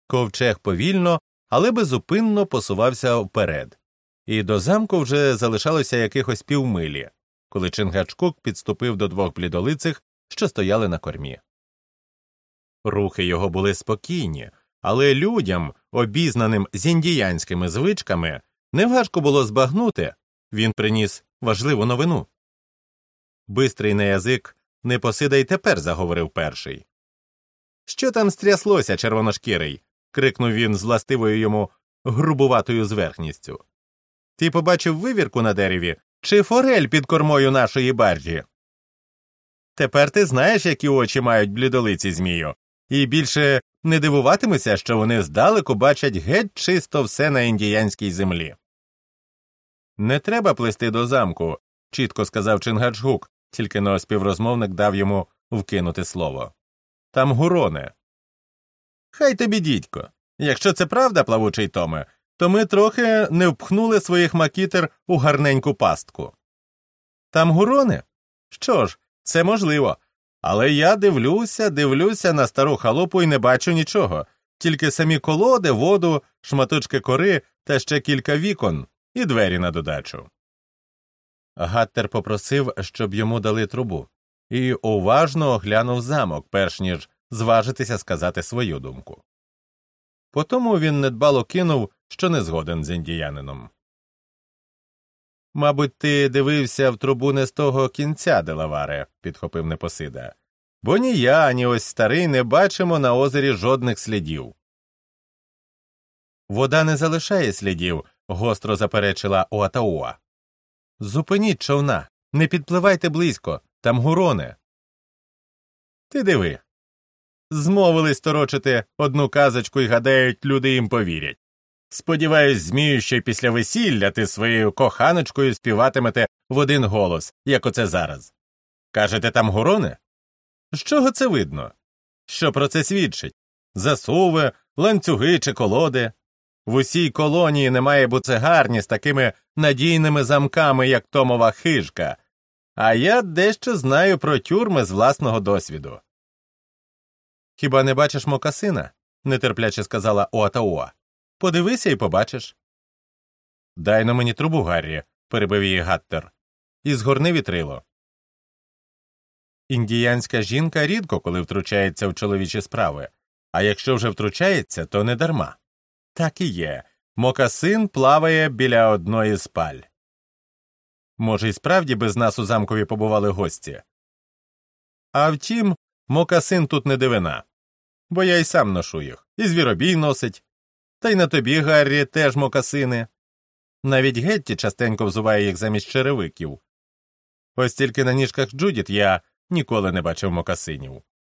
Ковчег повільно, але безупинно посувався вперед. І до замку вже залишалося якихось півмилі, коли Чингачгук підступив до двох блідолицих, що стояли на кормі. Рухи його були спокійні, але людям, обізнаним з індіянськими звичками, неважко було збагнути, він приніс важливу новину. Бистрий на язик Непосида й тепер заговорив перший. «Що там стряслося, червоношкірий?» – крикнув він з властивою йому грубуватою зверхністю. «Ти побачив вивірку на дереві чи форель під кормою нашої баржі? Тепер ти знаєш, які очі мають блідолиці, змію, і більше не дивуватимешся, що вони здалеку бачать геть чисто все на індіянській землі». «Не треба плисти до замку», – чітко сказав Чингачгук, тільки но співрозмовник дав йому вкинути слово. «Там гурони». «Хай тобі, дідько. Якщо це правда, плавучий Томе, то ми трохи не впхнули своїх макітер у гарненьку пастку». «Там гурони? Що ж, це можливо. Але я дивлюся на стару халупу і не бачу нічого. Тільки самі колоди, воду, шматочки кори та ще кілька вікон і двері на додачу». Гаттер попросив, щоб йому дали трубу, і уважно оглянув замок, перш ніж зважитися сказати свою думку. Потому він недбало кинув, що не згоден з індіянином. «Мабуть, ти дивився в трубу не з того кінця, Делаваре», – підхопив Непосида. «Бо ні я, ні ось старий не бачимо на озері жодних слідів». «Вода не залишає слідів», – гостро заперечила Уатауа. «Зупиніть човна, не підпливайте близько, там гурони». «Ти диви. Змовились торочити одну казочку і гадають, люди їм повірять. Сподіваюсь, змію, що й після весілля ти своєю коханочкою співатимете в один голос, як оце зараз. Кажете, там гурони? З чого це видно? Що про це свідчить? Засуви, ланцюги чи колоди? В усій колонії немає буцегарні з такими надійними замками, як Томова хижка, а я дещо знаю про тюрми з власного досвіду». «Хіба не бачиш мокасина?» – нетерпляче сказала Уатауа. «Подивися і побачиш». «Дай-но мені трубу, Гаррі», – перебив її Гаттер, – «і згорни вітрило». Індіянська жінка рідко коли втручається в чоловічі справи, а якщо вже втручається, то не дарма. Так і є. Мокасин плаває біля одної з паль. Може, і справді без нас у замкові побували гості? А втім, мокасин тут не дивина, бо я й сам ношу їх, і звіробій носить. Та й на тобі, Гаррі, теж мокасини. Навіть Гетті частенько взуває їх замість черевиків. Ось тільки на ніжках Джудіт я ніколи не бачив мокасинів.